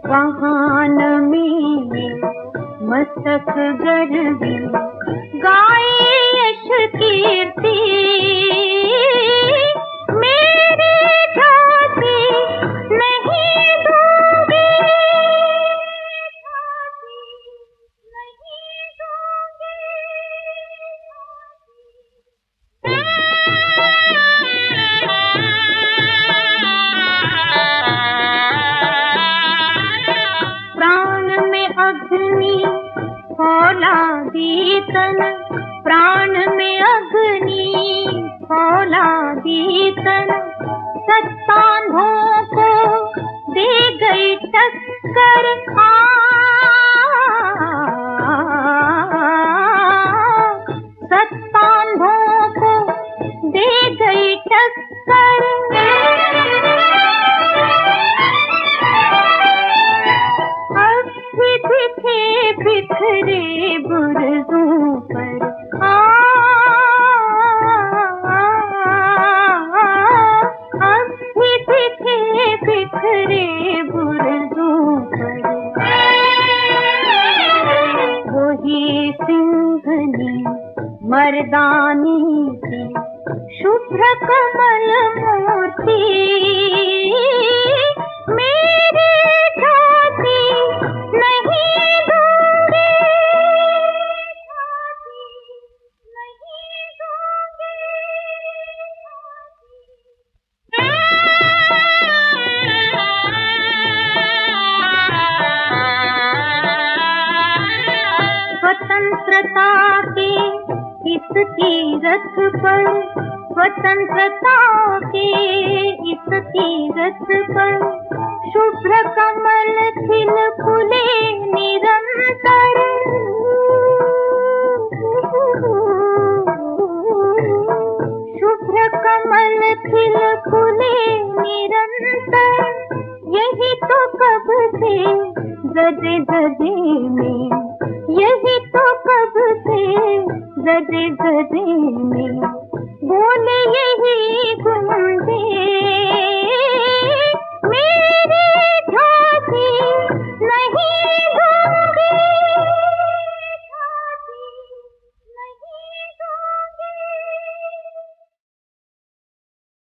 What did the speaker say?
वहाँ नमी मस्तक गर्वी गाए यश कीर्ति मेरी झांसी नहीं दूंगी, झांसी नहीं दूंगी। प्राण में अग्नि फौलादी तन, प्राण में अग्नि फौलादी तन, सत्तांधों को दे गई टक्कर। सत्तांधों को दे गई टक्कर। थे बिखरे बुर्जों पर थे बिखरे बुर्जों पर। वही सिंहनी मर्दानी थी शुभ्र कमल मूर्ति मेरी झांसी नहीं दूंगी, झांसी नहीं दूंगी। स्वतंत्रता के इस तीरथ पर, स्वतंत्रता के इस तीरथ पर शुभ्र कमल खिल फूले निरंतर। शुभ्र कमल खिल फूले निरंतर। यही तो कब से जजे जजे में, यही तो कब से जजे जजे में बोले यही गूंजे।